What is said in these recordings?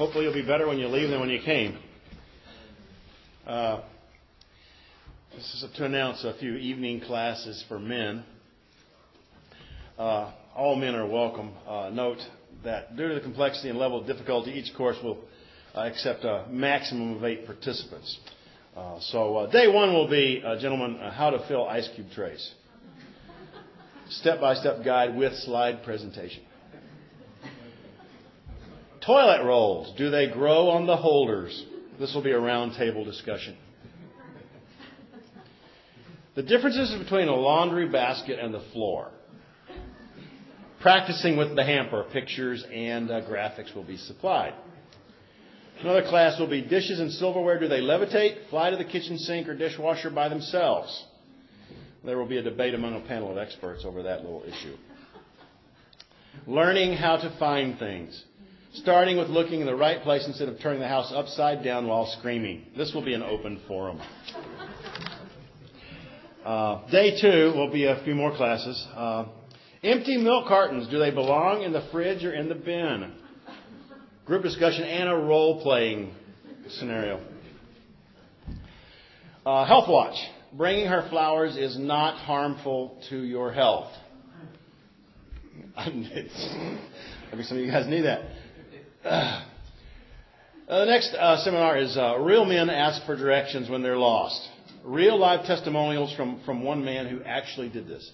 Hopefully you'll be better when you leave than when you came. This is to announce a few evening classes for men. All men are welcome. Note that due to the complexity and level of difficulty, each course will accept a maximum of 8 participants. So day 1 will be, gentlemen, how to fill ice cube trays. Step-by-step guide with slide presentation. Toilet rolls. Do they grow on the holders? This will be a round table discussion. The differences between a laundry basket and the floor. Practicing with the hamper. Pictures and graphics will be supplied. Another class will be dishes and silverware. Do they levitate, fly to the kitchen sink, or dishwasher by themselves? There will be a debate among a panel of experts over that little issue. Learning how to find things. Starting with looking in the right place instead of turning the house upside down while screaming. This will be an open forum. Day 2 will be a few more classes. Empty milk cartons. Do they belong in the fridge or in the bin? Group discussion and a role-playing scenario. Health watch. Bringing her flowers is not harmful to your health. Maybe some of you guys need that. The next seminar is Real Men Ask for Directions When They're Lost. Real life testimonials from one man who actually did this.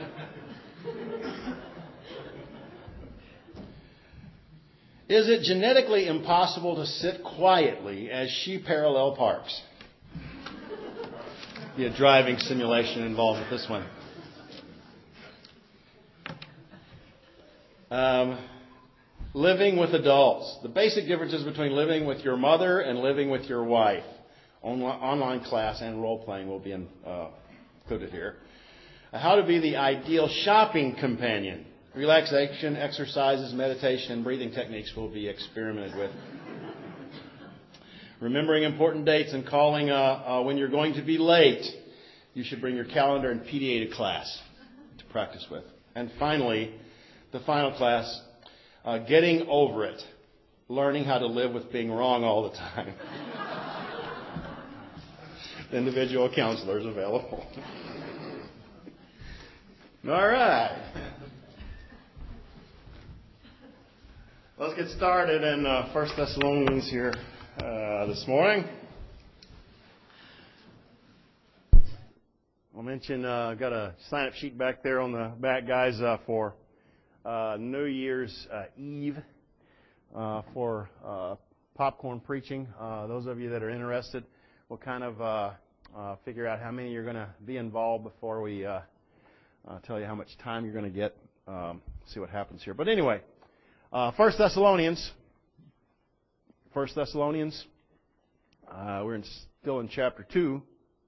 Is it genetically impossible to sit quietly as she parallel parks? Be a driving simulation involved with this one. Living with adults. The basic differences between living with your mother and living with your wife. Online class and role-playing will be included here. How to be the ideal shopping companion. Relaxation, exercises, meditation, and breathing techniques will be experimented with. Remembering important dates and calling when you're going to be late. You should bring your calendar and PDA to class to practice with. And finally, the final class, getting over it. Learning how to live with being wrong all the time. Individual counselors available. All right. Let's get started in 1 Thessalonians here this morning. I'll mention, got a sign-up sheet back there on the back, guys, for New Year's Eve for popcorn preaching. Those of you that are interested, we'll kind of figure out how many you're going to be involved before we tell you how much time you're going to get. See what happens here. But anyway, 1 Thessalonians. We're still in chapter 2.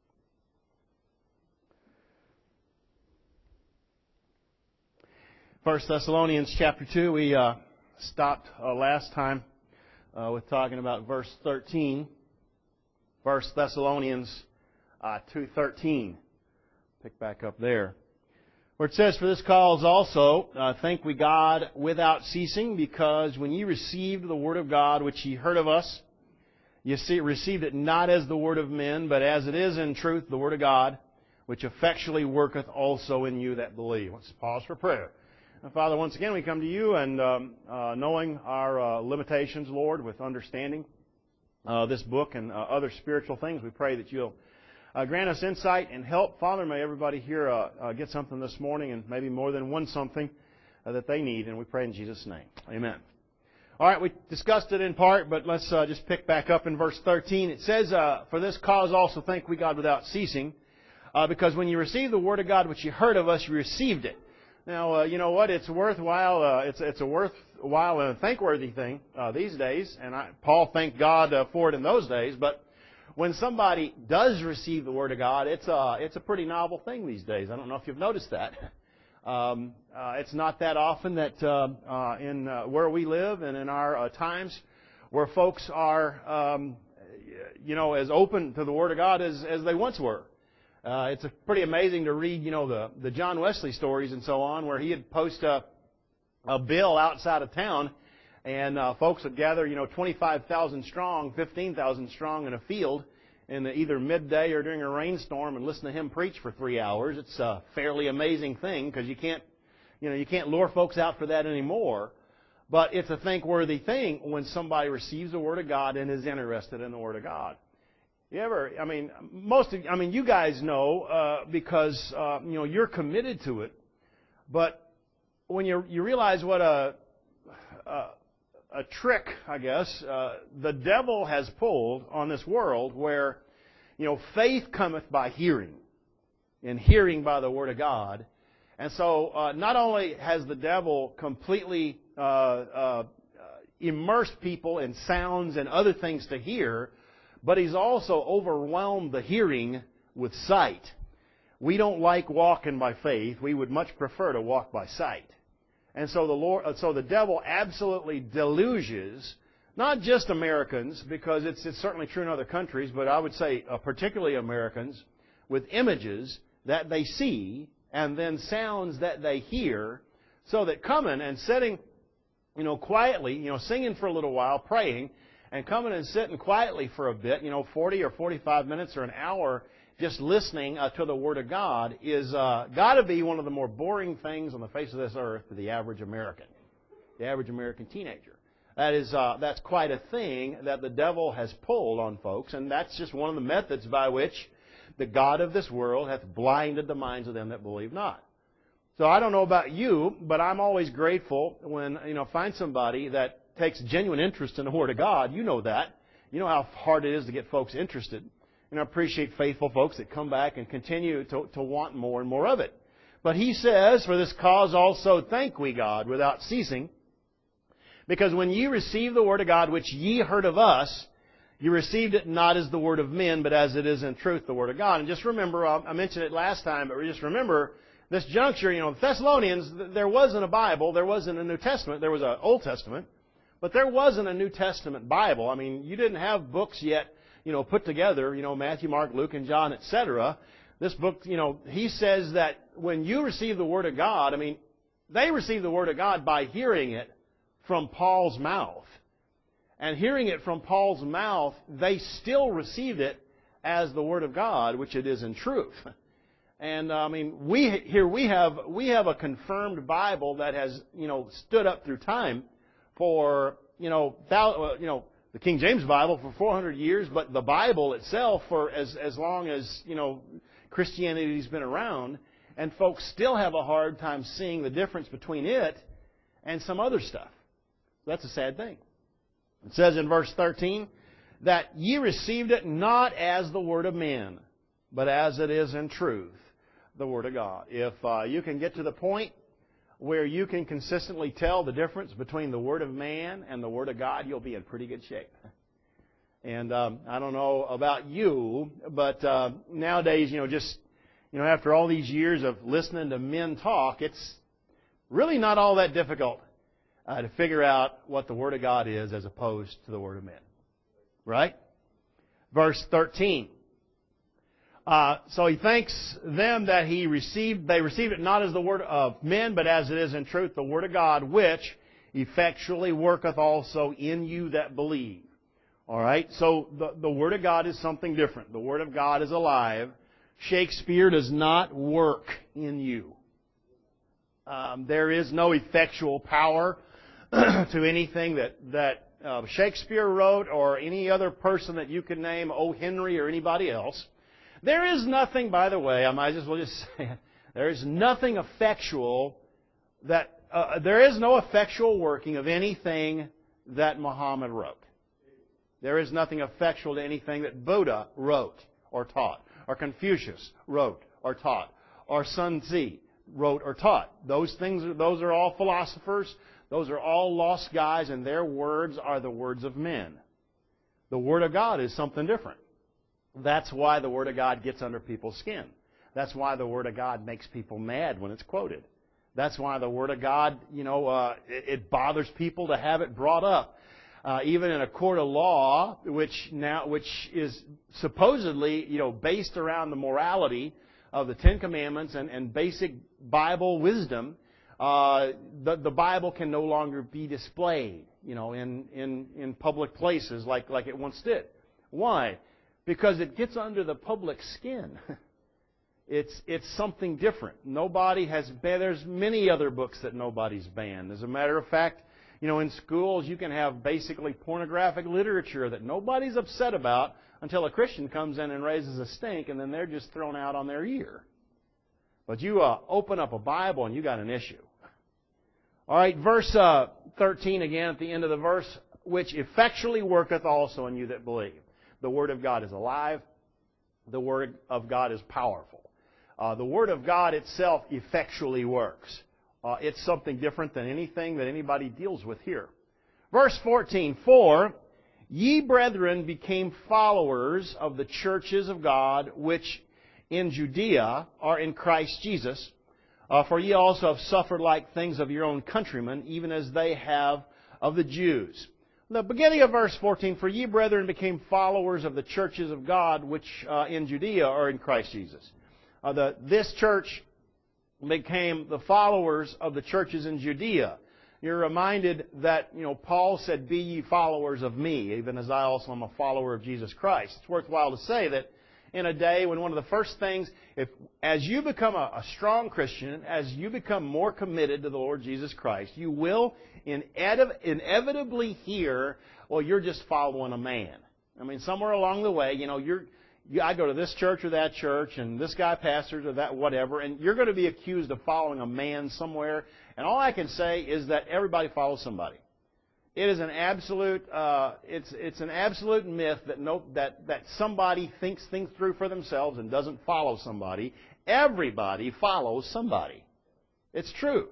First Thessalonians chapter 2, we stopped last time with talking about verse 13. 1 Thessalonians 2:13. Pick back up there. Where it says, "For this cause also thank we God without ceasing, because when ye received the word of God which ye heard of us, ye received it not as the word of men, but as it is in truth the word of God, which effectually worketh also in you that believe." Let's pause for prayer. And Father, once again we come to you and knowing our limitations, Lord, with understanding this book and other spiritual things, we pray that you'll grant us insight and help. Father, may everybody here get something this morning, and maybe more than one something that they need, and we pray in Jesus' name. Amen. All right, we discussed it in part, but let's just pick back up in verse 13. It says, "For this cause also thank we God without ceasing, because when you received the word of God which you heard of us, you received it." Now, you know what? It's worthwhile. It's a worthwhile and thankworthy thing these days, and Paul thanked God for it in those days. But when somebody does receive the Word of God, it's a pretty novel thing these days. I don't know if you've noticed that. It's not that often that in where we live and in our times where folks are, as open to the Word of God as they once were. It's pretty amazing to read, the John Wesley stories and so on, where he would post a bill outside of town And folks would gather, 25,000 strong, 15,000 strong in a field in either midday or during a rainstorm and listen to him preach for 3 hours. It's a fairly amazing thing because you can't lure folks out for that anymore. But it's a thankworthy thing when somebody receives the Word of God and is interested in the Word of God. You guys know because you're committed to it. But when you realize what a trick, I guess, the devil has pulled on this world where, faith cometh by hearing, and hearing by the Word of God. And so not only has the devil completely immersed people in sounds and other things to hear, but he's also overwhelmed the hearing with sight. We don't like walking by faith. We would much prefer to walk by sight. And so the devil absolutely deluges not just Americans, because it's certainly true in other countries, but I would say particularly Americans, with images that they see and then sounds that they hear, so that coming and sitting, quietly, singing for a little while, praying, and coming and sitting quietly for a bit, 40 or 45 minutes or an hour, just listening to the Word of God is got to be one of the more boring things on the face of this earth to the average American teenager. That's quite a thing that the devil has pulled on folks, and that's just one of the methods by which the God of this world hath blinded the minds of them that believe not. So I don't know about you, but I'm always grateful when find somebody that takes genuine interest in the Word of God. You know that. You know how hard it is to get folks interested. And I appreciate faithful folks that come back and continue to want more and more of it. But he says, for this cause also thank we God without ceasing, because when ye received the Word of God, which ye heard of us, you received it not as the word of men, but as it is in truth the Word of God. And just remember, I mentioned it last time, but just remember, this juncture, the Thessalonians, there wasn't a Bible, there wasn't a New Testament, there was an Old Testament, but there wasn't a New Testament Bible. You didn't have books yet, put together, Matthew, Mark, Luke, and John, etc. This book, he says that when you receive the Word of God, they received the Word of God by hearing it from Paul's mouth. And hearing it from Paul's mouth, they still received it as the Word of God, which it is in truth. And we have a confirmed Bible that has stood up through time for the King James Bible for 400 years, but the Bible itself for as long as Christianity's been around, and folks still have a hard time seeing the difference between it and some other stuff. That's a sad thing. It says in verse 13 that ye received it not as the word of men, but as it is in truth the Word of God. If you can get to the point where you can consistently tell the difference between the Word of man and the Word of God, you'll be in pretty good shape. And I don't know about you, but nowadays, after all these years of listening to men talk, it's really not all that difficult to figure out what the Word of God is as opposed to the Word of men. Right? Verse 13. So he thanks them that they received it not as the word of men, but as it is in truth the Word of God, which effectually worketh also in you that believe. All right? So the Word of God is something different. The Word of God is alive. Shakespeare does not work in you. There is no effectual power to anything that Shakespeare wrote or any other person that you can name, O. Henry or anybody else. There is nothing, by the way, I might as well just say it, there is nothing effectual there is no effectual working of anything that Muhammad wrote. There is nothing effectual to anything that Buddha wrote or taught, or Confucius wrote or taught, or Sun Tzu wrote or taught. Those are all philosophers. Those are all lost guys, and their words are the words of men. The Word of God is something different. That's why the Word of God gets under people's skin. That's why the Word of God makes people mad when it's quoted. That's why the Word of God, it bothers people to have it brought up. Even in a court of law, which is supposedly, based around the morality of the Ten Commandments and basic Bible wisdom, The Bible can no longer be displayed, in public places like it once did. Why? Because it gets under the public skin. It's something different. There's many other books that nobody's banned. As a matter of fact, in schools you can have basically pornographic literature that nobody's upset about until a Christian comes in and raises a stink, and then they're just thrown out on their ear. But you open up a Bible and you got an issue. All right, verse 13 again at the end of the verse, which effectually worketh also in you that believe. The Word of God is alive. The Word of God is powerful. The Word of God itself effectually works. It's something different than anything that anybody deals with here. Verse 14, For ye brethren became followers of the churches of God, which in Judea are in Christ Jesus. For ye also have suffered like things of your own countrymen, even as they have of the Jews. The beginning of verse 14, For ye brethren became followers of the churches of God, which in Judea are in Christ Jesus. This church became the followers of the churches in Judea. You're reminded that, Paul said, Be ye followers of me, even as I also am a follower of Jesus Christ. It's worthwhile to say that in a day when one of the first things, as you become a strong Christian, as you become more committed to the Lord Jesus Christ, you will inevitably hear, well, you're just following a man. I mean, somewhere along the way, I go to this church or that church, and this guy pastors or that whatever, and you're going to be accused of following a man somewhere. And all I can say is that everybody follows somebody. It is an absolute, it's an absolute myth that somebody thinks things through for themselves and doesn't follow somebody. Everybody follows somebody. It's true.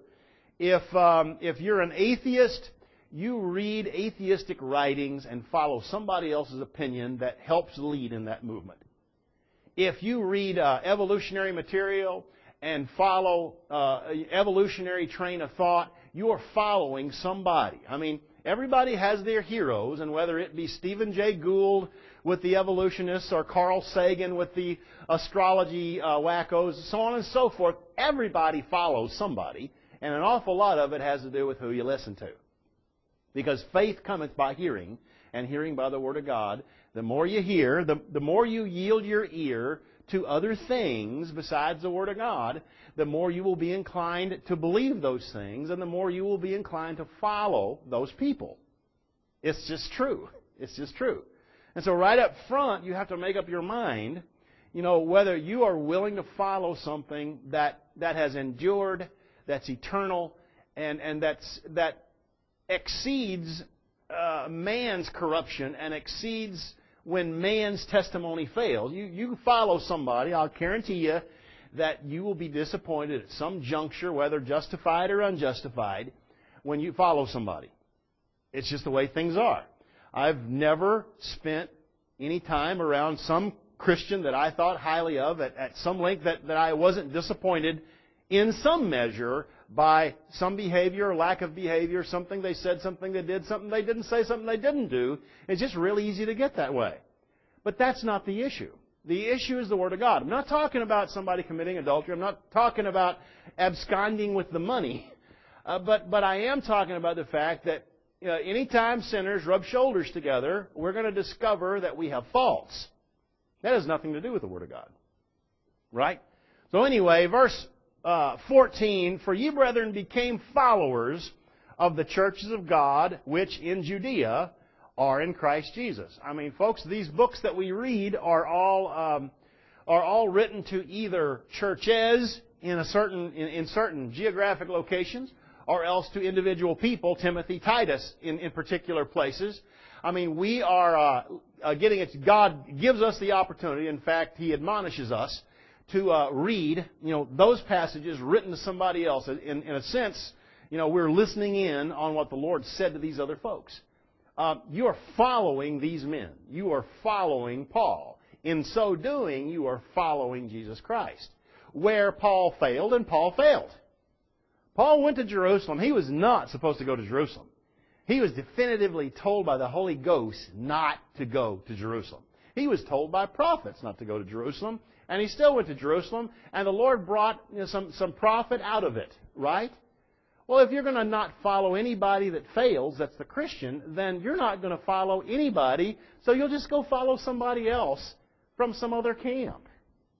If you're an atheist, you read atheistic writings and follow somebody else's opinion that helps lead in that movement. If you read evolutionary material and follow evolutionary train of thought, you are following somebody. I mean, everybody has their heroes, and whether it be Stephen Jay Gould with the evolutionists or Carl Sagan with the astrology wackos, so on and so forth, everybody follows somebody, and an awful lot of it has to do with who you listen to. Because faith cometh by hearing, and hearing by the Word of God. The more you hear, the more you yield your ear to other things besides the Word of God, the more you will be inclined to believe those things, and the more you will be inclined to follow those people. It's just true. It's just true. And so right up front, you have to make up your mind, whether you are willing to follow something that has endured, that's eternal, and that exceeds man's corruption and exceeds when man's testimony fails. You follow somebody, I'll guarantee you that you will be disappointed at some juncture, whether justified or unjustified, when you follow somebody. It's just the way things are. I've never spent any time around some Christian that I thought highly of at some length that I wasn't disappointed in some measure by some behavior or lack of behavior, something they said, something they did, something they didn't say, something they didn't do. It's just really easy to get that way. But that's not the issue. The issue is the Word of God. I'm not talking about somebody committing adultery. I'm not talking about absconding with the money. But I am talking about the fact that anytime sinners rub shoulders together, we're going to discover that we have faults. That has nothing to do with the Word of God. Right? So anyway, verse 14, For ye, brethren, became followers of the churches of God, which in Judea are in Christ Jesus. I mean, folks, these books that we read are all written to either churches in certain geographic locations, or else to individual people, Timothy, Titus, in particular places. I mean, we are getting it. God gives us the opportunity. In fact, He admonishes us to read, those passages written to somebody else. In a sense, we're listening in on what the Lord said to these other folks. You are following these men. You are following Paul. In so doing, you are following Jesus Christ. Where Paul failed, and Paul failed. Paul went to Jerusalem. He was not supposed to go to Jerusalem. He was definitively told by the Holy Ghost not to go to Jerusalem. He was told by prophets not to go to Jerusalem, and he still went to Jerusalem, and the Lord brought some profit out of it, right? Well, if you're going to not follow anybody that fails, that's the Christian, then you're not going to follow anybody, so you'll just go follow somebody else from some other camp.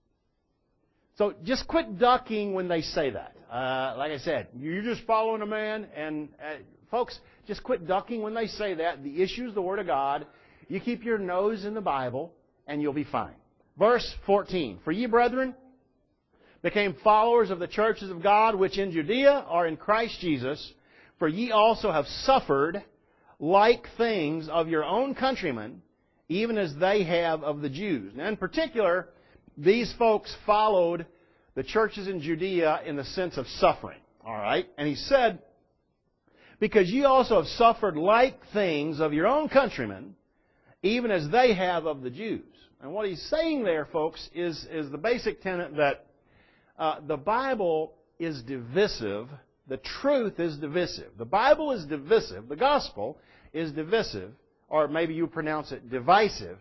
So just quit ducking when they say that. Like I said, you're just following a man, and folks, just quit ducking when they say that. The issue is the Word of God. You keep your nose in the Bible, and you'll be fine. Verse 14, For ye, brethren, became followers of the churches of God, which in Judea are in Christ Jesus, for ye also have suffered like things of your own countrymen, even as they have of the Jews. Now, in particular, these folks followed the churches in Judea in the sense of suffering. All right? And he said, because ye also have suffered like things of your own countrymen, even as they have of the Jews. And what he's saying there, folks, is the basic tenet that the Bible is divisive. The truth is divisive. The Bible is divisive. The gospel is divisive, or maybe you pronounce it divisive,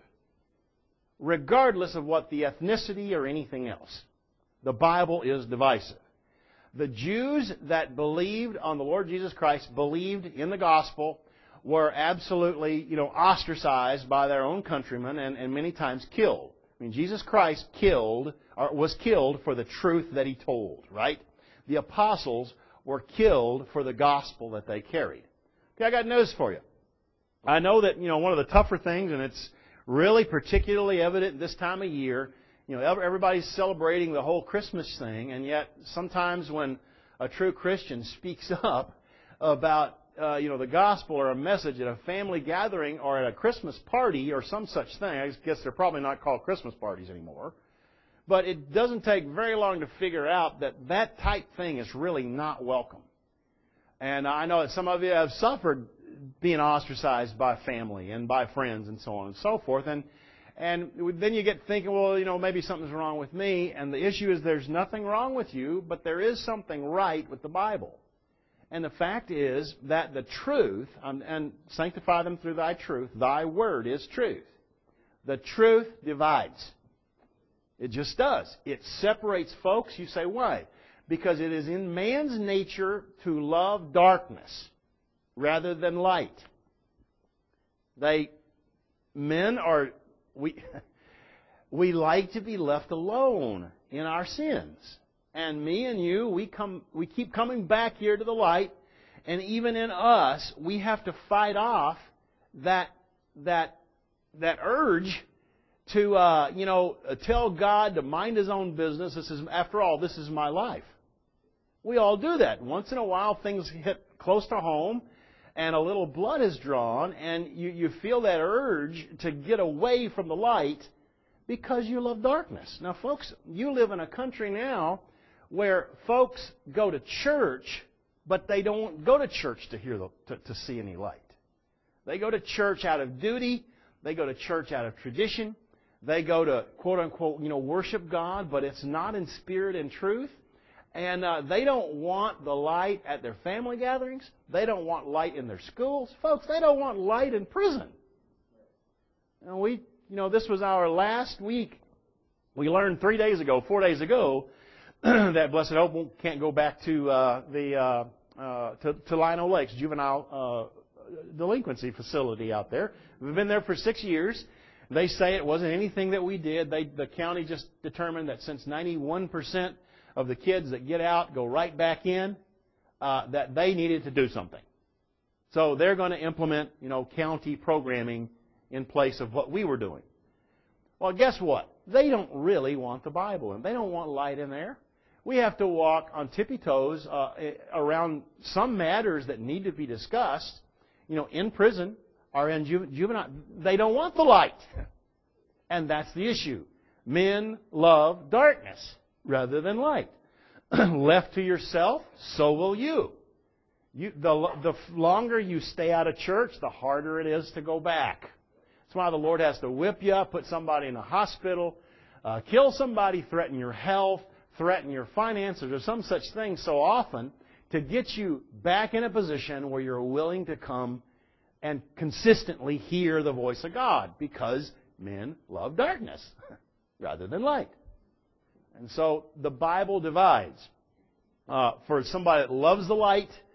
regardless of what the ethnicity or anything else. The Bible is divisive. The Jews that believed on the Lord Jesus Christ, believed in the gospel, were absolutely, ostracized by their own countrymen and many times killed. I mean, Jesus Christ was killed for the truth that He told, right? The apostles were killed for the gospel that they carried. Okay, I got news for you. I know that, one of the tougher things, and it's really particularly evident this time of year, everybody's celebrating the whole Christmas thing, and yet sometimes when a true Christian speaks up about the gospel or a message at a family gathering or at a Christmas party or some such thing. I guess they're probably not called Christmas parties anymore. But it doesn't take very long to figure out that that type thing is really not welcome. And I know that some of you have suffered being ostracized by family and by friends and so on and so forth. And then you get thinking, well, maybe something's wrong with me. And the issue is there's nothing wrong with you, but there is something right with the Bible. And the fact is that the truth, and sanctify them through thy truth, thy word is truth. The truth divides. It just does. It separates folks. You say, why? Because it is in man's nature to love darkness rather than light. We like to be left alone in our sins. And me and you, we keep coming back here to the light, and even in us, we have to fight off that urge to tell God to mind His own business. After all, this is my life. We all do that. Once in a while, things hit close to home, and a little blood is drawn, and you feel that urge to get away from the light because you love darkness. Now, folks, you live in a country now where folks go to church, but they don't go to church to see any light. They go to church out of duty. They go to church out of tradition. They go to, quote unquote, worship God, but it's not in spirit and truth. And they don't want the light at their family gatherings. They don't want light in their schools. Folks, they don't want light in prison. And this was our last week. We learned 4 days ago, that Blessed Hope can't go back to Lino Lakes juvenile delinquency facility out there. We've been there for 6 years. They say it wasn't anything that we did. The county just determined that since 91% of the kids that get out go right back in, that they needed to do something. So they're going to implement, county programming in place of what we were doing. Well, guess what? They don't really want the Bible, and they don't want light in there. We have to walk on tippy toes around some matters that need to be discussed, in prison or in juvenile. They don't want the light. And that's the issue. Men love darkness rather than light. Left to yourself, so will you. The longer you stay out of church, the harder it is to go back. That's why the Lord has to whip you up, put somebody in a hospital, kill somebody, threaten your health, threaten your finances, or some such thing so often to get you back in a position where you're willing to come and consistently hear the voice of God, because men love darkness rather than light. And so the Bible divides. For somebody that loves the light,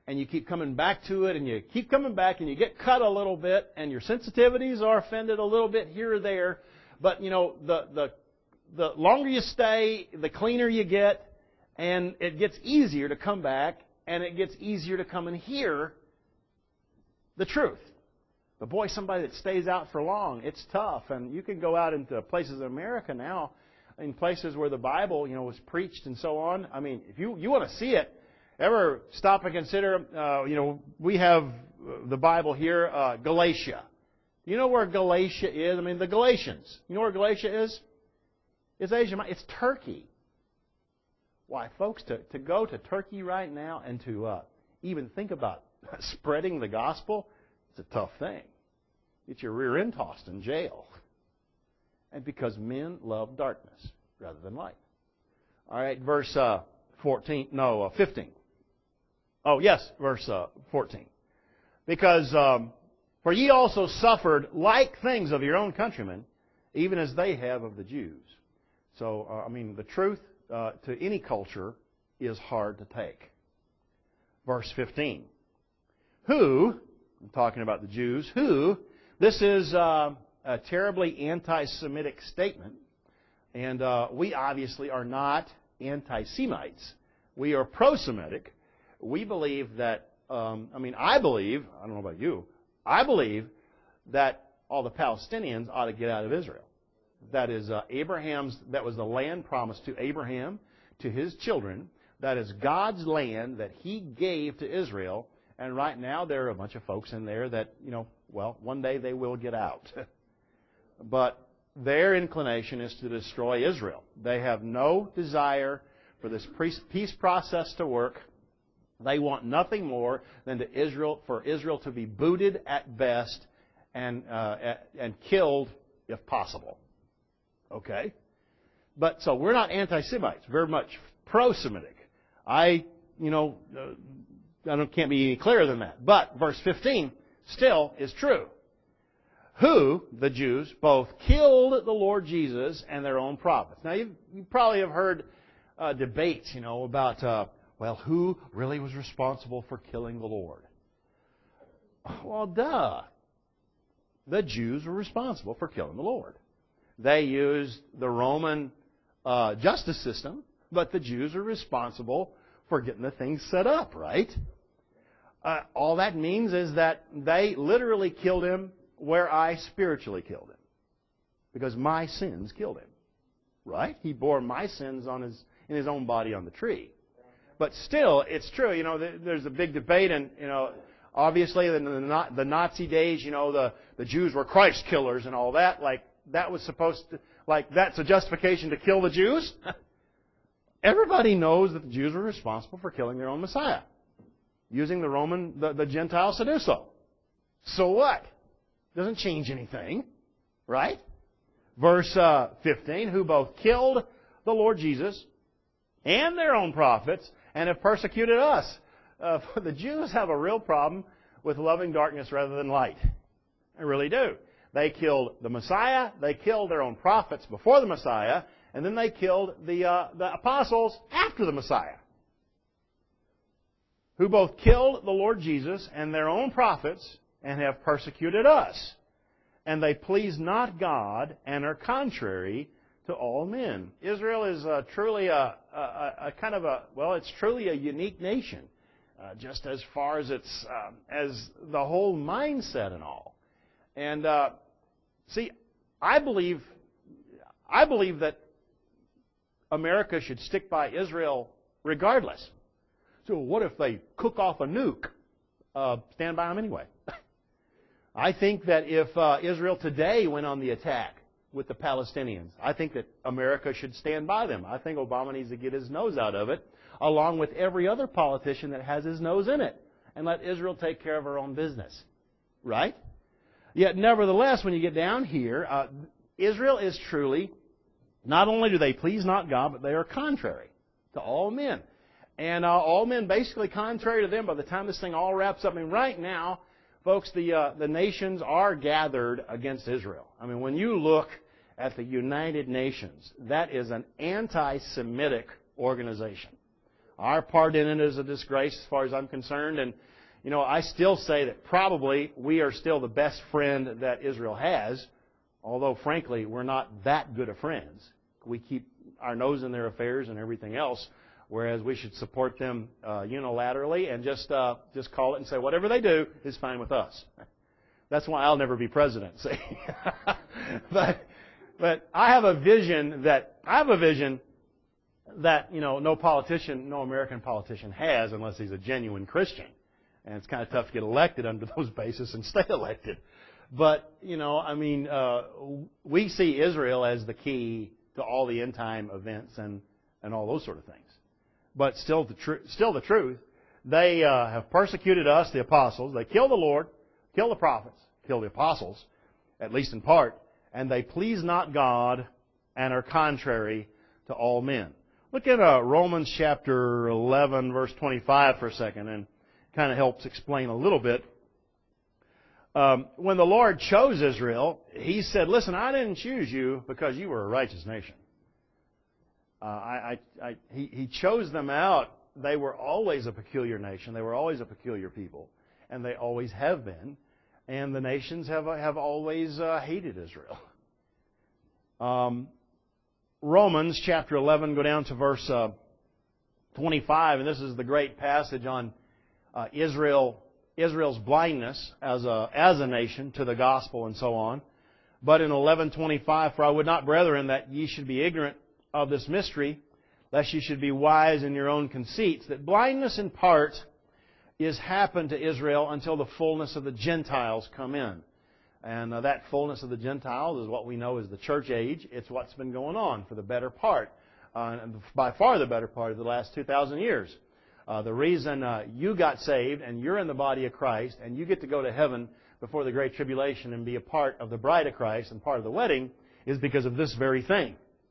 and you keep coming back to it, and you keep coming back, and you get cut a little bit, and your sensitivities are offended a little bit here or there. But, the longer you stay, the cleaner you get, and it gets easier to come back, and it gets easier to come and hear the truth. But boy, somebody that stays out for long, it's tough. And you can go out into places in America now, in places where the Bible, was preached and so on. I mean, if you want to see it, ever stop and consider, we have the Bible here, Galatia. You know where Galatia is? I mean, the Galatians. You know where Galatia is? It's Asia Minor. It's Turkey. Why, folks, to go to Turkey right now and to even think about spreading the gospel, it's a tough thing. Get your rear end tossed in jail. And because men love darkness rather than light. All right, verse 15. Oh, yes, verse 14. Because, for ye also suffered like things of your own countrymen, even as they have of the Jews. So, the truth to any culture is hard to take. Verse 15. Who, I'm talking about the Jews, this is a terribly anti-Semitic statement, and we obviously are not anti-Semites. We are pro-Semitic. We believe that, I believe, I don't know about you, I believe that all the Palestinians ought to get out of Israel. That is that was the land promised to Abraham, to his children. That is God's land that He gave to Israel. And right now there are a bunch of folks in there that, one day they will get out. But their inclination is to destroy Israel. They have no desire for this peace process to work. They want nothing more than for Israel to be booted at best and killed if possible. Okay? But so we're not anti-Semites, very much pro-Semitic. I can't be any clearer than that. But verse 15 still is true. Who, the Jews, both killed the Lord Jesus and their own prophets. Now, you probably have heard debates, about, who really was responsible for killing the Lord? Well, duh. The Jews were responsible for killing the Lord. They used the Roman justice system, but the Jews are responsible for getting the thing set up, right? All that means is that they literally killed Him where I spiritually killed Him. Because my sins killed Him. Right? He bore my sins in His own body on the tree. But still, it's true. There's a big debate, and, obviously in the Nazi days, the Jews were Christ killers and all that. Like, that was that's a justification to kill the Jews? Everybody knows that the Jews were responsible for killing their own Messiah. Using the Gentiles to do so. So what? Doesn't change anything. Right? Verse 15, who both killed the Lord Jesus and their own prophets and have persecuted us. The Jews have a real problem with loving darkness rather than light. They really do. They killed the Messiah, they killed their own prophets before the Messiah, and then they killed the apostles after the Messiah. Who both killed the Lord Jesus and their own prophets and have persecuted us. And they please not God and are contrary to all men. Israel is truly it's truly a unique nation, just as far as it's as the whole mindset and all. And I believe that America should stick by Israel regardless. So what if they cook off a nuke? Stand by them anyway. I think that if Israel today went on the attack with the Palestinians, I think that America should stand by them. I think Obama needs to get his nose out of it, along with every other politician that has his nose in it, and let Israel take care of her own business. Right? Yet, nevertheless, when you get down here, Israel is truly, not only do they please not God, but they are contrary to all men. And all men basically contrary to them by the time this thing all wraps up. I mean, right now, folks, the nations are gathered against Israel. I mean, when you look at the United Nations, that is an anti-Semitic organization. Our part in it is a disgrace as far as I'm concerned. And, I still say that probably we are still the best friend that Israel has, although, frankly, we're not that good of friends. We keep our nose in their affairs and everything else, whereas we should support them unilaterally and just call it and say whatever they do is fine with us. That's why I'll never be president, see. But I have a vision that no American politician has unless he's a genuine Christian. And it's kind of tough to get elected under those bases and stay elected. But, we see Israel as the key to all the end time events and all those sort of things. But still the truth, they have persecuted us, the apostles. They killed the Lord, killed the prophets, killed the apostles, at least in part, and they please not God and are contrary to all men. Look at Romans chapter 11, verse 25 for a second, and kind of helps explain a little bit. When the Lord chose Israel, He said, listen, I didn't choose you because you were a righteous nation. He chose them out. They were always a peculiar nation. They were always a peculiar people. And they always have been. And the nations have always hated Israel. Romans chapter 11, go down to verse 25. And this is the great passage on Israel's blindness as a nation to the gospel and so on. But in 11:25, for I would not, brethren, that ye should be ignorant of this mystery, lest ye should be wise in your own conceits, that blindness in part is happened to Israel until the fullness of the Gentiles come in. And that fullness of the Gentiles is what we know as the church age. It's what's been going on for the better part, by far the better part of the last 2,000 years. The reason you got saved and you're in the body of Christ and you get to go to heaven before the Great Tribulation and be a part of the bride of Christ and part of the wedding is because of this very thing.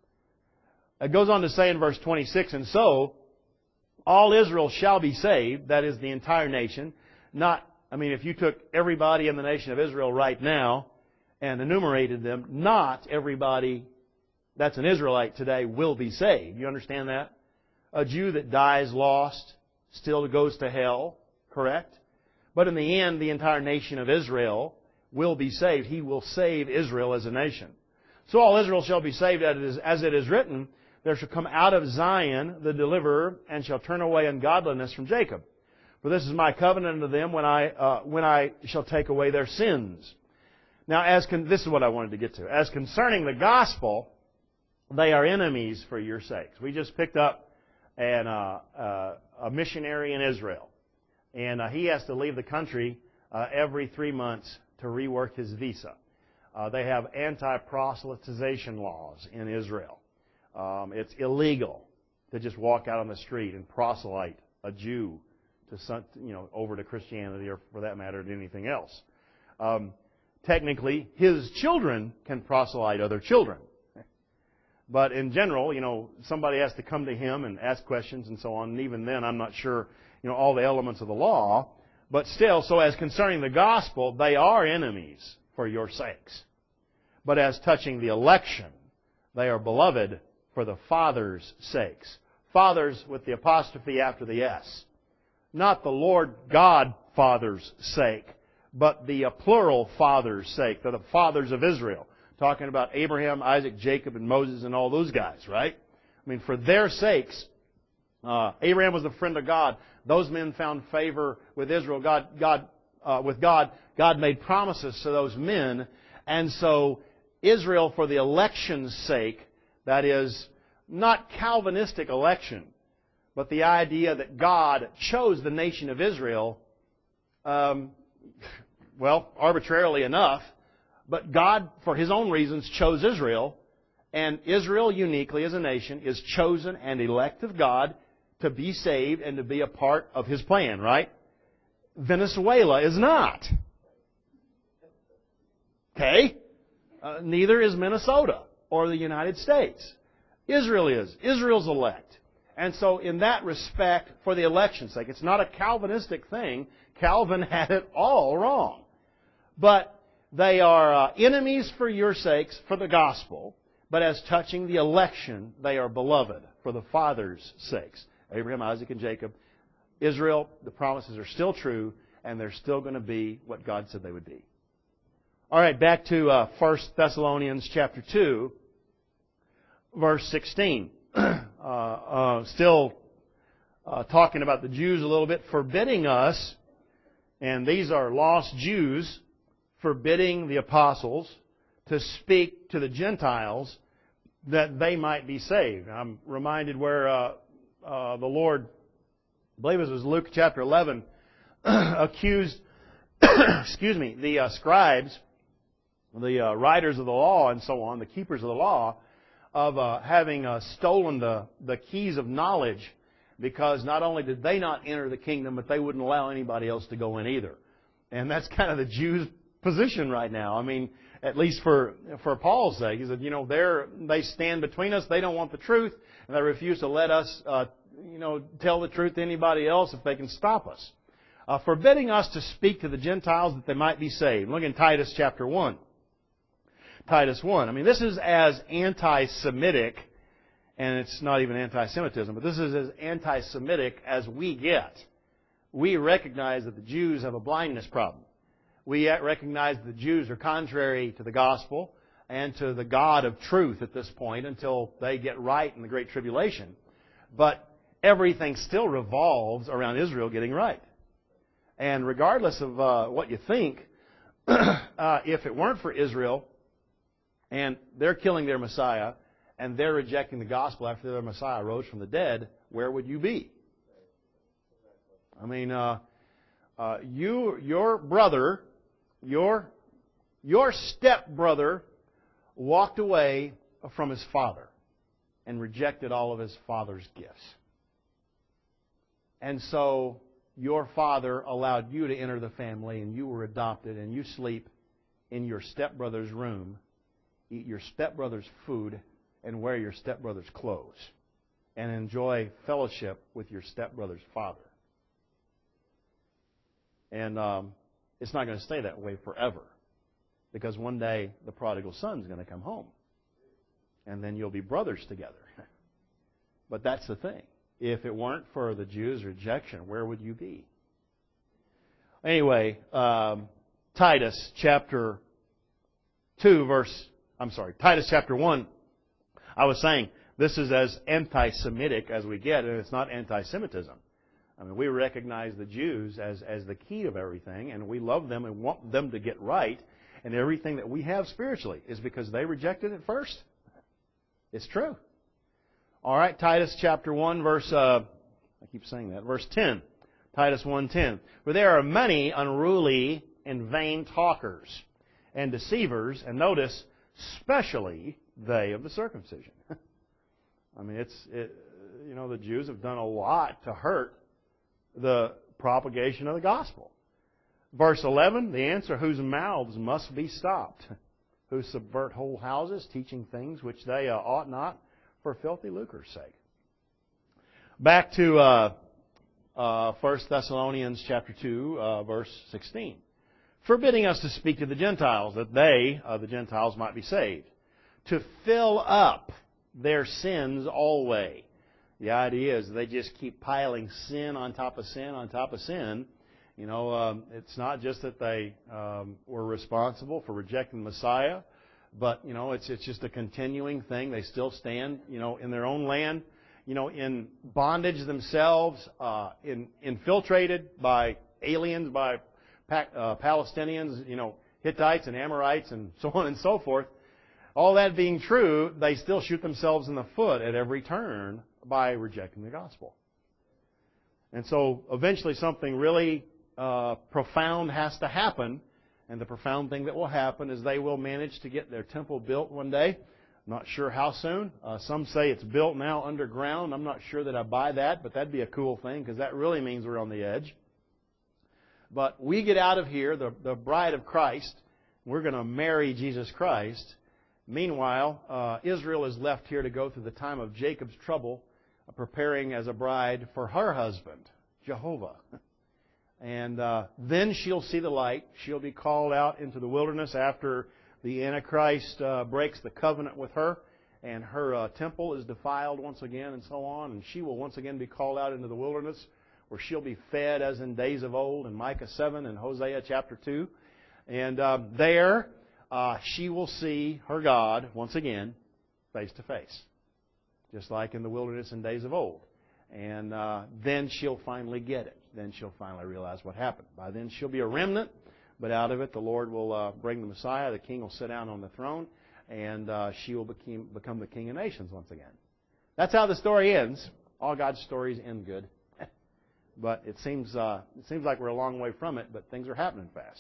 It goes on to say in verse 26, and so all Israel shall be saved, that is the entire nation. If you took everybody in the nation of Israel right now and enumerated them, not everybody that's an Israelite today will be saved. You understand that? A Jew that dies lost still goes to hell, correct? But in the end, the entire nation of Israel will be saved. He will save Israel as a nation. So all Israel shall be saved, as it is written, there shall come out of Zion the deliverer, and shall turn away ungodliness from Jacob. For this is my covenant unto them when I shall take away their sins. Now, this is what I wanted to get to. As concerning the gospel, they are enemies for your sakes. We just picked up a missionary in Israel. And he has to leave the country every 3 months to rework his visa. They have anti-proselytization laws in Israel. It's illegal to just walk out on the street and proselyte a Jew to over to Christianity or, for that matter, to anything else. Technically, his children can proselyte other children. But in general, somebody has to come to him and ask questions and so on. And even then, I'm not sure, all the elements of the law. But still, so as concerning the gospel, they are enemies for your sakes. But as touching the election, they are beloved for the Father's sakes. Fathers with the apostrophe after the S. Not the Lord God Father's sake, but the plural Father's sake. They're the fathers of Israel. Talking about Abraham, Isaac, Jacob, and Moses and all those guys, right? For their sakes, Abraham was a friend of God. Those men found favor with Israel. God made promises to those men. And so Israel, for the election's sake, that is, not Calvinistic election, but the idea that God chose the nation of Israel, arbitrarily enough, but God, for His own reasons, chose Israel, and Israel uniquely as a nation is chosen and elect of God to be saved and to be a part of His plan, right? Venezuela is not. Okay? Neither is Minnesota or the United States. Israel is. Israel's elect. And so in that respect, for the election's sake, it's not a Calvinistic thing. Calvin had it all wrong. But they are enemies for your sakes, for the gospel. But as touching the election, they are beloved for the Father's sakes. Abraham, Isaac, and Jacob. Israel, the promises are still true, and they're still going to be what God said they would be. All right, back to 1 Thessalonians chapter 2, verse 16. Still talking about the Jews a little bit, forbidding us, and these are lost Jews, forbidding the apostles to speak to the Gentiles that they might be saved. I'm reminded where the Lord, I believe it was Luke chapter 11, accused the scribes, the writers of the law and so on, the keepers of the law, of having stolen the keys of knowledge, because not only did they not enter the kingdom, but they wouldn't allow anybody else to go in either. And that's kind of the Jews' position right now. I mean, at least for Paul's sake, he said, they stand between us. They don't want the truth, and they refuse to let us, tell the truth to anybody else if they can stop us. Forbidding us to speak to the Gentiles that they might be saved. Look in Titus chapter 1. Titus 1. I mean, this is as anti-Semitic, and it's not even anti-Semitism, but this is as anti-Semitic as we get. We recognize that the Jews have a blindness problem. We recognize that the Jews are contrary to the gospel and to the God of truth at this point until they get right in the Great Tribulation. But everything still revolves around Israel getting right. And regardless of what you think, if it weren't for Israel and they're killing their Messiah and they're rejecting the gospel after their Messiah rose from the dead, where would you be? I mean, your brother, your stepbrother walked away from his father and rejected all of his father's gifts. And so your father allowed you to enter the family, and you were adopted, and you sleep in your stepbrother's room, eat your stepbrother's food, and wear your stepbrother's clothes, and enjoy fellowship with your stepbrother's father. And it's not going to stay that way forever, because one day the prodigal son's going to come home, and then you'll be brothers together. But that's the thing. If it weren't for the Jews' rejection, where would you be? Anyway, Titus chapter 1. I was saying, this is as anti-Semitic as we get, and it's not anti-Semitism. I mean, we recognize the Jews as the key of everything, and we love them and want them to get right, and everything that we have spiritually is because they rejected it first. It's true. All right, Titus chapter 1, verse 10. Titus 1:10. For there are many unruly and vain talkers and deceivers, and notice, especially they of the circumcision. I mean, the Jews have done a lot to hurt the propagation of the gospel. Verse 11, the answer, whose mouths must be stopped, who subvert whole houses, teaching things which they ought not, for filthy lucre's sake. Back to 1 Thessalonians chapter 2, verse 16. Forbidding us to speak to the Gentiles, that they, the Gentiles, might be saved. To fill up their sins always. The idea is they just keep piling sin on top of sin on top of sin. It's not just that they were responsible for rejecting the Messiah, but, it's just a continuing thing. They still stand, in their own land, in bondage themselves, infiltrated by aliens, by Palestinians, Hittites and Amorites and so on and so forth. All that being true, they still shoot themselves in the foot at every turn by rejecting the gospel. And so eventually something really profound has to happen. And the profound thing that will happen is they will manage to get their temple built one day. I'm not sure how soon. Some say it's built now underground. I'm not sure that I buy that, but that'd be a cool thing because that really means we're on the edge. But we get out of here, the bride of Christ. We're going to marry Jesus Christ. Meanwhile, Israel is left here to go through the time of Jacob's trouble, preparing as a bride for her husband, Jehovah. And then she'll see the light. She'll be called out into the wilderness after the Antichrist breaks the covenant with her. and her temple is defiled once again and so on, and she will once again be called out into the wilderness where she'll be fed as in days of old in Micah 7 and Hosea chapter 2. And there she will see her God once again face to face, just like in the wilderness in days of old. And then she'll finally get it. Then she'll finally realize what happened. By then she'll be a remnant, but out of it the Lord will bring the Messiah. The King will sit down on the throne, and she will become the King of nations once again. That's how the story ends. All God's stories end good. But it seems like we're a long way from it, but things are happening fast.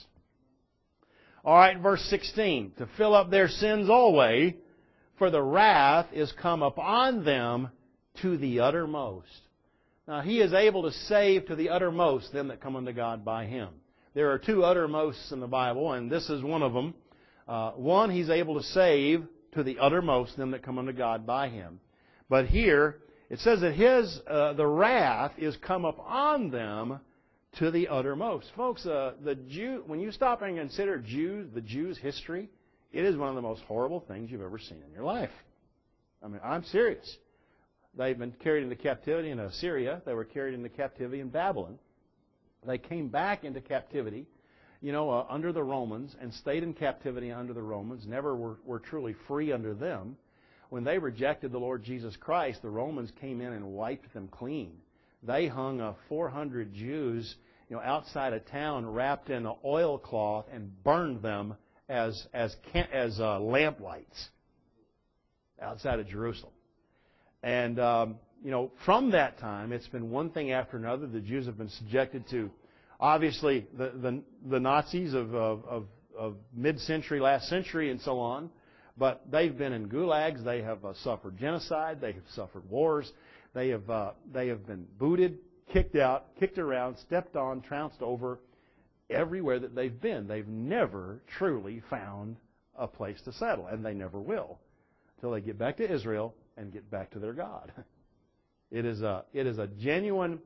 All right, verse 16. To fill up their sins always, for the wrath is come upon them to the uttermost. Now, He is able to save to the uttermost them that come unto God by Him. There are two uttermosts in the Bible, and this is one of them. One, He's able to save to the uttermost them that come unto God by Him. But here, it says that the wrath is come upon them to the uttermost. Folks, when you stop and consider the Jews' history, it is one of the most horrible things you've ever seen in your life. I mean, I'm serious. They've been carried into captivity in Assyria. They were carried into captivity in Babylon. They came back into captivity, under the Romans, and stayed in captivity under the Romans. Never were truly free under them. When they rejected the Lord Jesus Christ, the Romans came in and wiped them clean. They hung 400 Jews, outside of town, wrapped in oilcloth, and burned them as lamplights outside of Jerusalem. And from that time, it's been one thing after another. The Jews have been subjected to, obviously, the Nazis of mid-century, last century, and so on. But they've been in gulags. They have suffered genocide. They have suffered wars. They have been booted, kicked out, kicked around, stepped on, trounced over everywhere that they've been. They've never truly found a place to settle, and they never will, until they get back to Israel and get back to their God. It is a genuine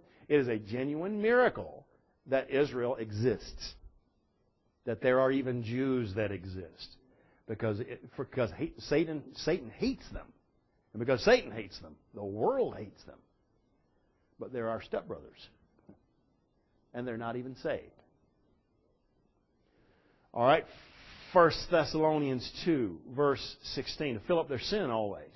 miracle that Israel exists, that there are even Jews that exist. Because Satan hates them. And because Satan hates them, the world hates them. But they're our stepbrothers. And they're not even saved. All right, 1 Thessalonians 2, verse 16. To fill up their sins always.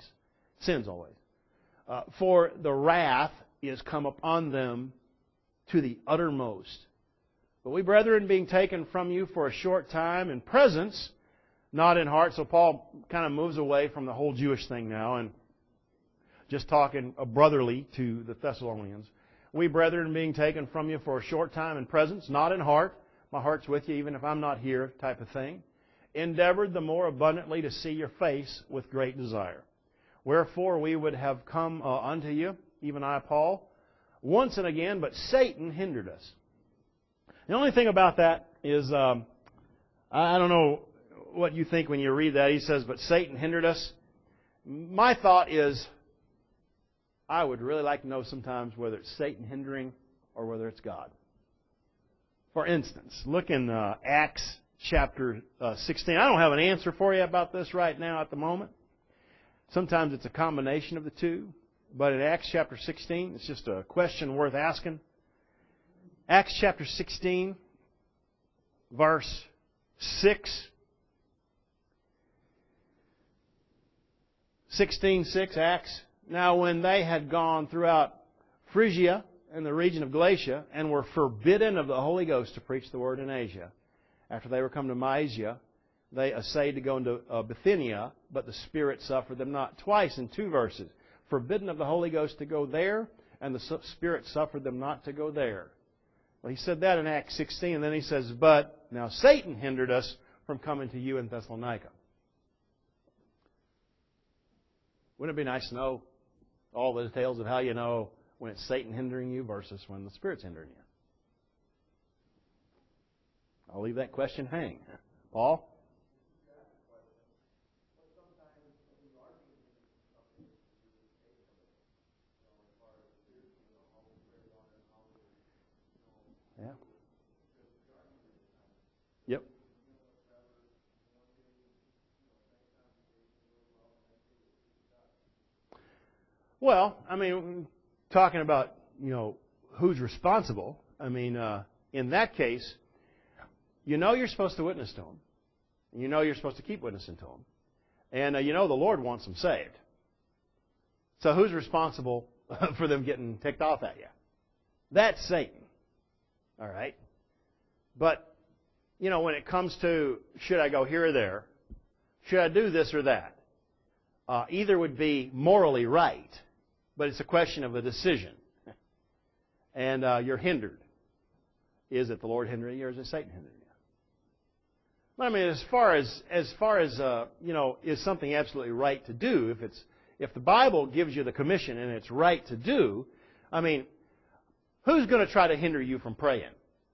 For the wrath is come upon them to the uttermost. But we, brethren, being taken from you for a short time in presence, not in heart. So Paul kind of moves away from the whole Jewish thing now and just talking brotherly to the Thessalonians. We, brethren, being taken from you for a short time in presence, not in heart. My heart's with you even if I'm not here type of thing. Endeavored the more abundantly to see your face with great desire. Wherefore we would have come unto you, even I, Paul, once and again, but Satan hindered us. The only thing about that is, I don't know what you think when you read that. He says, but Satan hindered us. My thought is, I would really like to know sometimes whether it's Satan hindering or whether it's God. For instance, look in Acts chapter 16. I don't have an answer for you about this right now at the moment. Sometimes it's a combination of the two. But in Acts chapter 16, it's just a question worth asking. Acts chapter 16, verse 6. 16:6, Acts. Now when they had gone throughout Phrygia and the region of Galatia, and were forbidden of the Holy Ghost to preach the word in Asia, after they were come to Mysia, they essayed to go into Bithynia, but the Spirit suffered them not. Twice in 2 verses. Forbidden of the Holy Ghost to go there, and the Spirit suffered them not to go there. Well, he said that in Acts 16, and then he says, but now Satan hindered us from coming to you in Thessalonica. Wouldn't it be nice to know all the details of how you know when it's Satan hindering you versus when the Spirit's hindering you? I'll leave that question hang. Paul? Yeah. Yep. Well, I mean, talking about, who's responsible, I mean, in that case, you're supposed to witness to them. You're supposed to keep witnessing to them. And the Lord wants them saved. So who's responsible for them getting ticked off at you? That's Satan. All right? But, when it comes to should I go here or there, should I do this or that, either would be morally right, but it's a question of a decision. And you're hindered. Is it the Lord hindering you or is it Satan hindering you? But I mean, as far as is something absolutely right to do? If the Bible gives you the commission and it's right to do, I mean, who's going to try to hinder you from praying?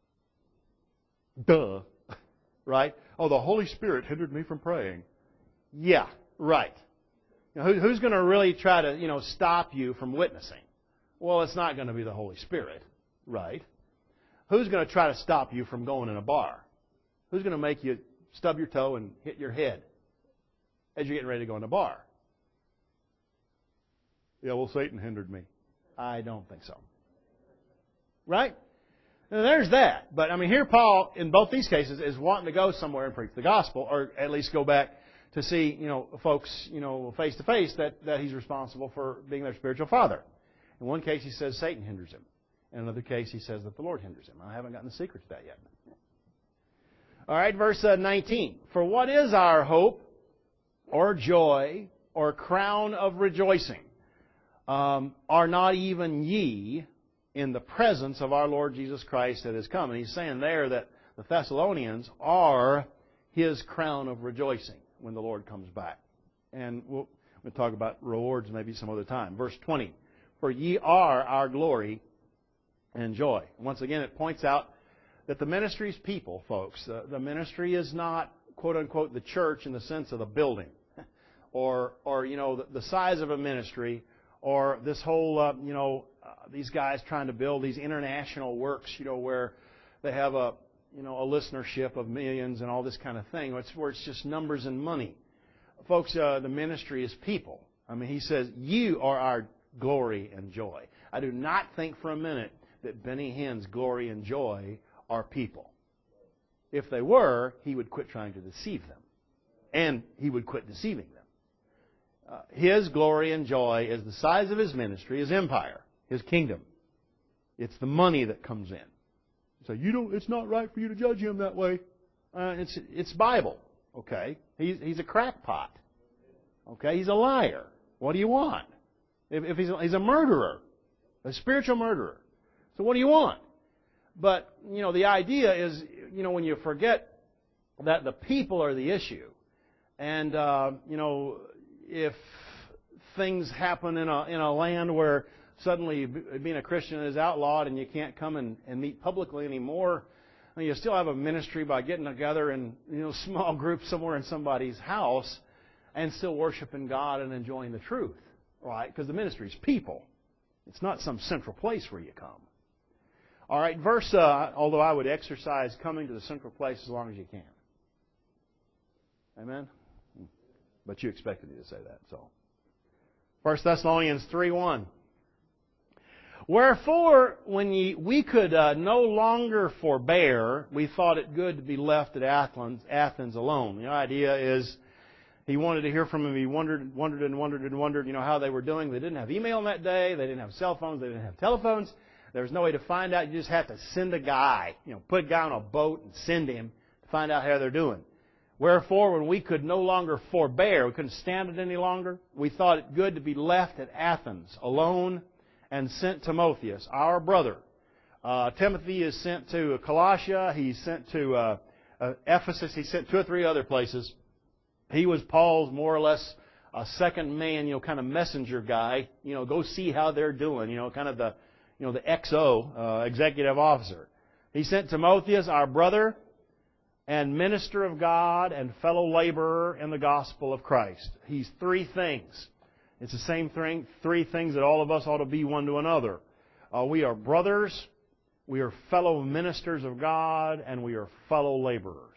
Duh, right? Oh, the Holy Spirit hindered me from praying. Yeah, right. Who's going to really try to stop you from witnessing? Well, it's not going to be the Holy Spirit, right? Who's going to try to stop you from going in a bar? Who's going to make you stub your toe and hit your head as you're getting ready to go in a bar? Yeah, well, Satan hindered me. I don't think so. Right? Now, there's that. But, I mean, here Paul, in both these cases, is wanting to go somewhere and preach the gospel, or at least go back to see, folks, face to face that he's responsible for being their spiritual father. In one case, he says Satan hinders him. In another case, he says that the Lord hinders him. I haven't gotten the secret to that yet. All right, verse 19. For what is our hope, or joy, or crown of rejoicing? Are not even ye in the presence of our Lord Jesus Christ that is come? And he's saying there that the Thessalonians are his crown of rejoicing when the Lord comes back. And we'll talk about rewards maybe some other time. Verse 20. For ye are our glory and joy. Once again, it points out that the ministry is people, folks. The ministry is not, quote unquote, the church in the sense of the building, or the size of a ministry, or this whole these guys trying to build these international works, where they have a listenership of millions and all this kind of thing. Where it's just numbers and money, folks. The ministry is people. I mean, he says, "You are our glory and joy." I do not think for a minute that Benny Hinn's glory and joy are people. If they were, he would quit trying to deceive them. And he would quit deceiving them. His glory and joy is the size of his ministry, his empire, his kingdom. It's the money that comes in. So it's not right for you to judge him that way. It's Bible. Okay? He's a crackpot. Okay? He's a liar. What do you want? If he's a murderer, a spiritual murderer. So what do you want? But, the idea is, when you forget that the people are the issue, and, if things happen in a land where suddenly being a Christian is outlawed and you can't come and meet publicly anymore, and you still have a ministry by getting together in, small groups somewhere in somebody's house and still worshiping God and enjoying the truth, right? Because the ministry is people. It's not some central place where you come. All right, verse, although I would exercise coming to the central place as long as you can. Amen? But you expected me to say that, so. 1 Thessalonians 3:1. Wherefore, when we could no longer forbear, we thought it good to be left at Athens alone. The idea is he wanted to hear from him. He wondered how they were doing. They didn't have email in that day. They didn't have cell phones. They didn't have telephones. There was no way to find out. You just have to send a guy, put a guy on a boat and send him to find out how they're doing. Wherefore, when we could no longer forbear, we couldn't stand it any longer, we thought it good to be left at Athens alone and sent Timotheus, our brother. Timothy is sent to Colossia. He's sent to Ephesus. He's sent 2 or 3 other places. He was Paul's more or less a second man, kind of messenger guy. Go see how they're doing. Kind of the XO, executive officer. He sent Timotheus, our brother, and minister of God and fellow laborer in the gospel of Christ. He's 3 things. It's the same thing, 3 things that all of us ought to be one to another. We are brothers, we are fellow ministers of God, and we are fellow laborers.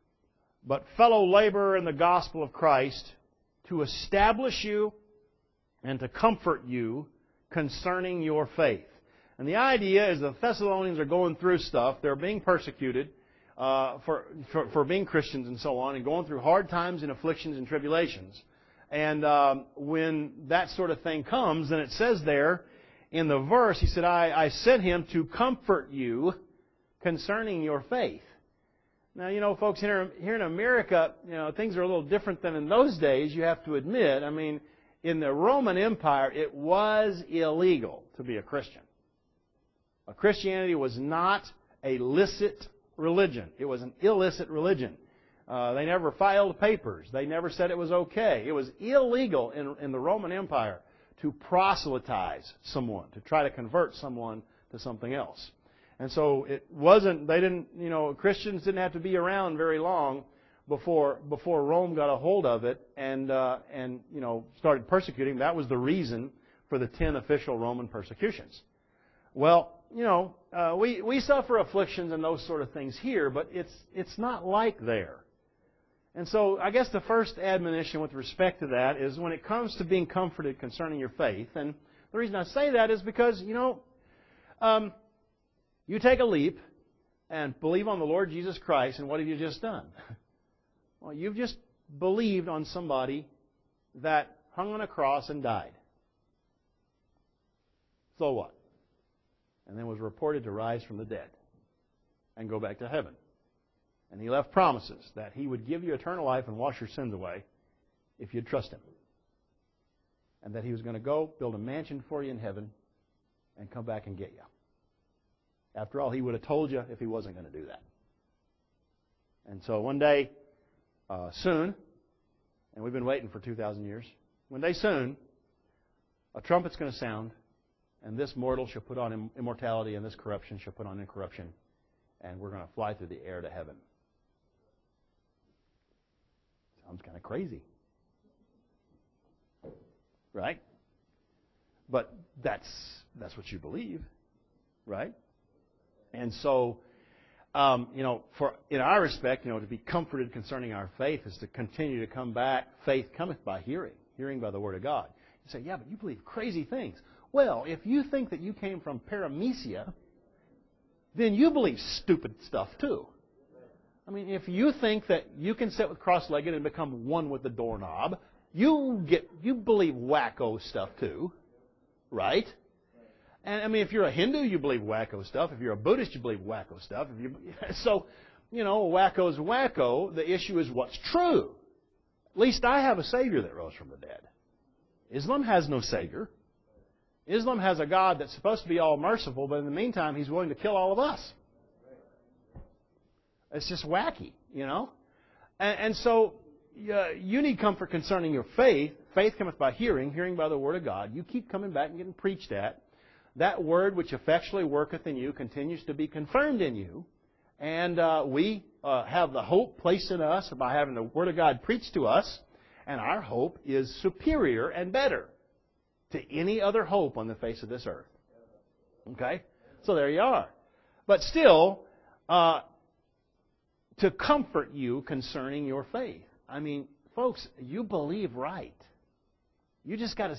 But fellow laborer in the gospel of Christ, to establish you and to comfort you concerning your faith. And the idea is the Thessalonians are going through stuff. They're being persecuted for being Christians and so on, and going through hard times and afflictions and tribulations. And when that sort of thing comes, then it says there in the verse, he said, I sent him to comfort you concerning your faith. Now, you know, folks, here in America, you know, things are a little different than in those days, you have to admit. I mean, in the Roman Empire, it was illegal to be a Christian. Christianity was not a licit religion. It was an illicit religion. They never filed papers. They never said it was okay. It was illegal in the Roman Empire to proselytize someone, to try to convert someone to something else. And so it wasn't, they didn't, you know, Christians didn't have to be around very long before Rome got a hold of it and you know, started persecuting. That was the reason for the 10 official Roman persecutions. Well, you know, we suffer afflictions and those sort of things here, but it's not like there. And so I guess the first admonition with respect to that is when it comes to being comforted concerning your faith, and the reason I say that is because, you know, you take a leap and believe on the Lord Jesus Christ, and what have you just done? Well, you've just believed on somebody that hung on a cross and died. So what? And then was reported to rise from the dead and go back to heaven. And He left promises that He would give you eternal life and wash your sins away if you'd trust Him. And that He was going to go build a mansion for you in heaven and come back and get you. After all, He would have told you if He wasn't going to do that. And so one day, soon, and we've been waiting for 2,000 years, one day soon, a trumpet's going to sound, and this mortal shall put on immortality, and this corruption shall put on incorruption, and we're going to fly through the air to heaven. Sounds kind of crazy. Right? But that's what you believe. Right? And so, you know, in our respect, you know, to be comforted concerning our faith is to continue to come back. Faith cometh by hearing, hearing by the Word of God. You say, yeah, but you believe crazy things. Well, if you think that you came from Paramecia, then you believe stupid stuff too. I mean, if you think that you can sit with cross-legged and become one with the doorknob, you believe wacko stuff too, right? And I mean, if you're a Hindu, you believe wacko stuff. If you're a Buddhist, you believe wacko stuff. So, you know, wacko's wacko. The issue is what's true. At least I have a Savior that rose from the dead. Islam has no Savior. Islam has a God that's supposed to be all merciful, but in the meantime, He's willing to kill all of us. It's just wacky, you know. And so you need comfort concerning your faith. Faith cometh by hearing, hearing by the Word of God. You keep coming back and getting preached at. That Word which effectually worketh in you continues to be confirmed in you. And we have the hope placed in us by having the Word of God preached to us. And our hope is superior and better to any other hope on the face of this earth. Okay? So there you are. But still, to comfort you concerning your faith. I mean, folks, you believe right. You just got to